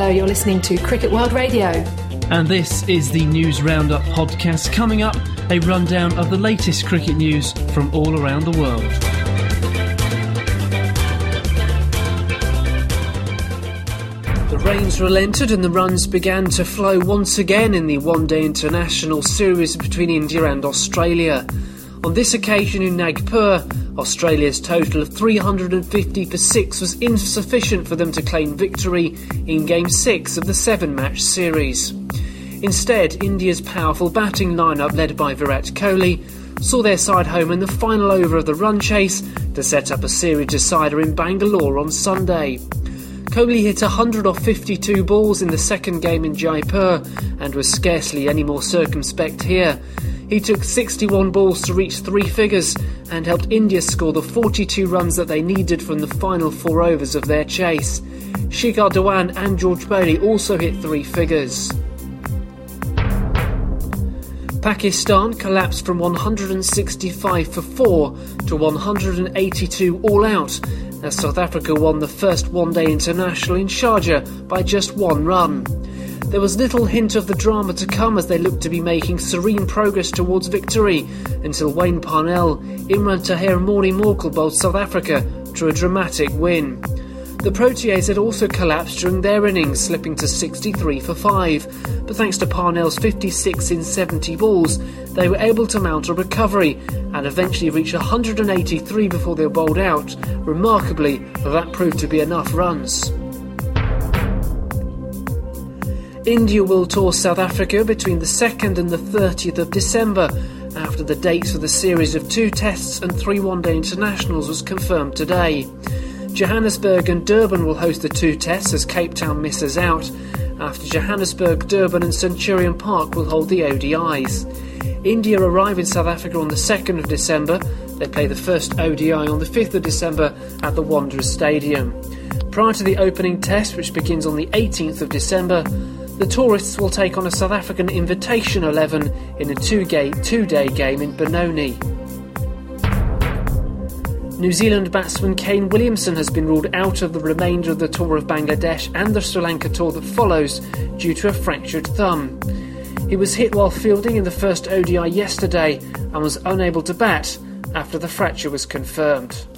Hello, you're listening to Cricket World Radio. And this is the News Roundup podcast. Coming up, a rundown of the latest cricket news from all around the world. The rains relented and the runs began to flow once again in the one-day international series between India and Australia. On this occasion in Nagpur, Australia's total of 350 for 6 was insufficient for them to claim victory in Game 6 of the 7-match series. Instead, India's powerful batting lineup led by Virat Kohli saw their side home in the final over of the run chase to set up a series decider in Bangalore on Sunday. Kohli hit 100 off 52 balls in the second game in Jaipur and was scarcely any more circumspect here. He took 61 balls to reach 3 figures and helped India score the 42 runs that they needed from the final 4 overs of their chase. Shikhar Dhawan and George Bailey also hit 3 figures. Pakistan collapsed from 165 for 4 to 182 all out as South Africa won the first one-day international in Sharjah by just 1 run. There was little hint of the drama to come as they looked to be making serene progress towards victory until Wayne Parnell, Imran Tahir and Morne Morkel bowled South Africa to a dramatic win. The Proteas had also collapsed during their innings, slipping to 63 for 5, but thanks to Parnell's 56 in 70 balls, they were able to mount a recovery and eventually reach 183 before they were bowled out. Remarkably, that proved to be enough runs. India will tour South Africa between the 2nd and the 30th of December, after the dates for the series of 2 tests and 3 one-day internationals was confirmed today. Johannesburg and Durban will host the 2 tests as Cape Town misses out. After Johannesburg, Durban and Centurion Park will hold the ODIs. India arrive in South Africa on the 2nd of December. They play the first ODI on the 5th of December at the Wanderers Stadium. Prior to the opening test, which begins on the 18th of December, the tourists will take on a South African Invitation 11 in a two-day game in Benoni. New Zealand batsman Kane Williamson has been ruled out of the remainder of the tour of Bangladesh and the Sri Lanka tour that follows due to a fractured thumb. He was hit while fielding in the first ODI yesterday and was unable to bat after the fracture was confirmed.